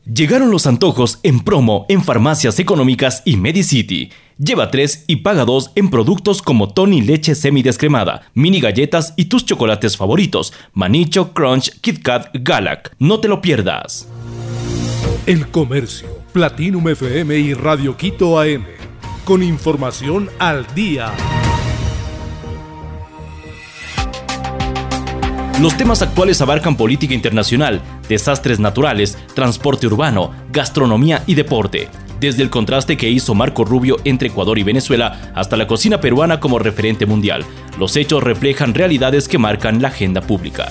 Llegaron los antojos en promo en Farmacias Económicas y Medicity. Lleva 3 y paga 2 en productos como Tony leche semidescremada, mini galletas y tus chocolates favoritos, Manicho, Crunch, Kit Kat, Galac. No te lo pierdas. El Comercio, Platinum FM y Radio Quito AM. Con información al día. Los temas actuales abarcan política internacional, desastres naturales, transporte urbano, gastronomía y deporte. Desde el contraste que hizo Marco Rubio entre Ecuador y Venezuela hasta la cocina peruana como referente mundial. Los hechos reflejan realidades que marcan la agenda pública.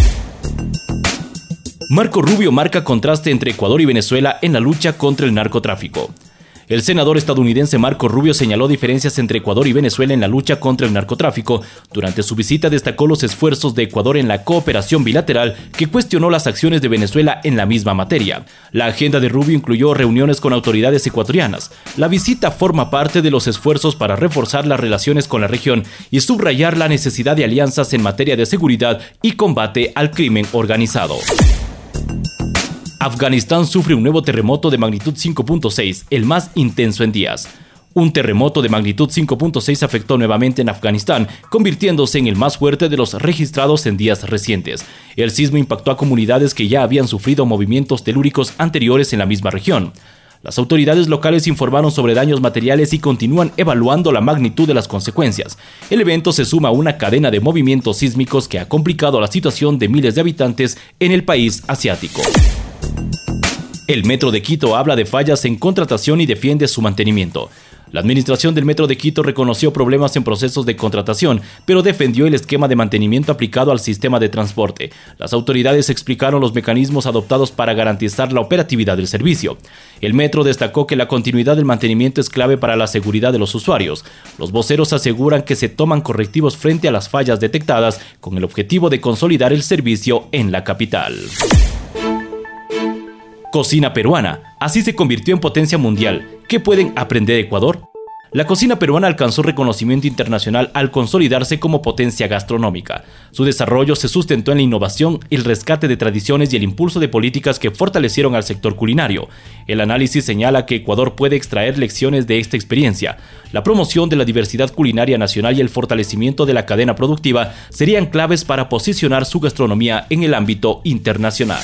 Marco Rubio marca contraste entre Ecuador y Venezuela en la lucha contra el narcotráfico. El senador estadounidense Marco Rubio señaló diferencias entre Ecuador y Venezuela en la lucha contra el narcotráfico. Durante su visita destacó los esfuerzos de Ecuador en la cooperación bilateral que cuestionó las acciones de Venezuela en la misma materia. La agenda de Rubio incluyó reuniones con autoridades ecuatorianas. La visita forma parte de los esfuerzos para reforzar las relaciones con la región y subrayar la necesidad de alianzas en materia de seguridad y combate al crimen organizado. Afganistán sufre un nuevo terremoto de magnitud 5.6, el más intenso en días. Un terremoto de magnitud 5.6 afectó nuevamente en Afganistán, convirtiéndose en el más fuerte de los registrados en días recientes. El sismo impactó a comunidades que ya habían sufrido movimientos telúricos anteriores en la misma región. Las autoridades locales informaron sobre daños materiales y continúan evaluando la magnitud de las consecuencias. El evento se suma a una cadena de movimientos sísmicos que ha complicado la situación de miles de habitantes en el país asiático. El Metro de Quito habla de fallas en contratación y defiende su mantenimiento. La administración del Metro de Quito reconoció problemas en procesos de contratación, pero defendió el esquema de mantenimiento aplicado al sistema de transporte. Las autoridades explicaron los mecanismos adoptados para garantizar la operatividad del servicio. El Metro destacó que la continuidad del mantenimiento es clave para la seguridad de los usuarios. Los voceros aseguran que se toman correctivos frente a las fallas detectadas con el objetivo de consolidar el servicio en la capital. Cocina peruana. Así se convirtió en potencia mundial. ¿Qué pueden aprender de Ecuador? La cocina peruana alcanzó reconocimiento internacional al consolidarse como potencia gastronómica. Su desarrollo se sustentó en la innovación, el rescate de tradiciones y el impulso de políticas que fortalecieron al sector culinario. El análisis señala que Ecuador puede extraer lecciones de esta experiencia. La promoción de la diversidad culinaria nacional y el fortalecimiento de la cadena productiva serían claves para posicionar su gastronomía en el ámbito internacional.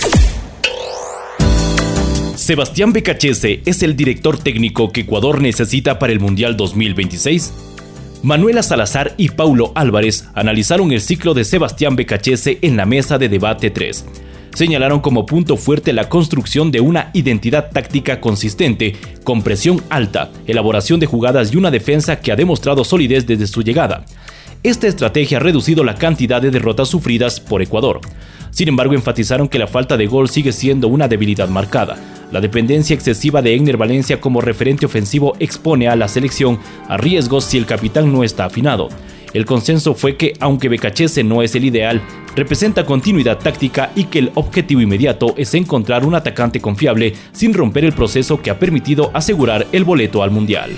¿Sebastián Becachese es el director técnico que Ecuador necesita para el Mundial 2026? Manuela Salazar y Paulo Álvarez analizaron el ciclo de Sebastián Becachese en la mesa de debate 3. Señalaron como punto fuerte la construcción de una identidad táctica consistente, con presión alta, elaboración de jugadas y una defensa que ha demostrado solidez desde su llegada. Esta estrategia ha reducido la cantidad de derrotas sufridas por Ecuador. Sin embargo, enfatizaron que la falta de gol sigue siendo una debilidad marcada. La dependencia excesiva de Egner Valencia como referente ofensivo expone a la selección a riesgos si el capitán no está afinado. El consenso fue que, aunque Becachese no es el ideal, representa continuidad táctica y que el objetivo inmediato es encontrar un atacante confiable sin romper el proceso que ha permitido asegurar el boleto al Mundial.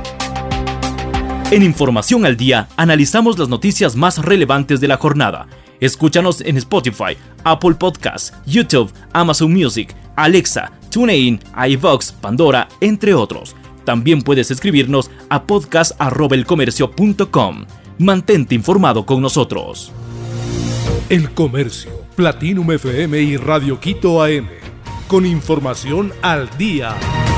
En Información al Día, analizamos las noticias más relevantes de la jornada. Escúchanos en Spotify, Apple Podcasts, YouTube, Amazon Music, Alexa, TuneIn, iVoox, Pandora, entre otros. También puedes escribirnos a podcast@elcomercio.com. Mantente informado con nosotros. El Comercio, Platinum FM y Radio Quito AM. Con información al día.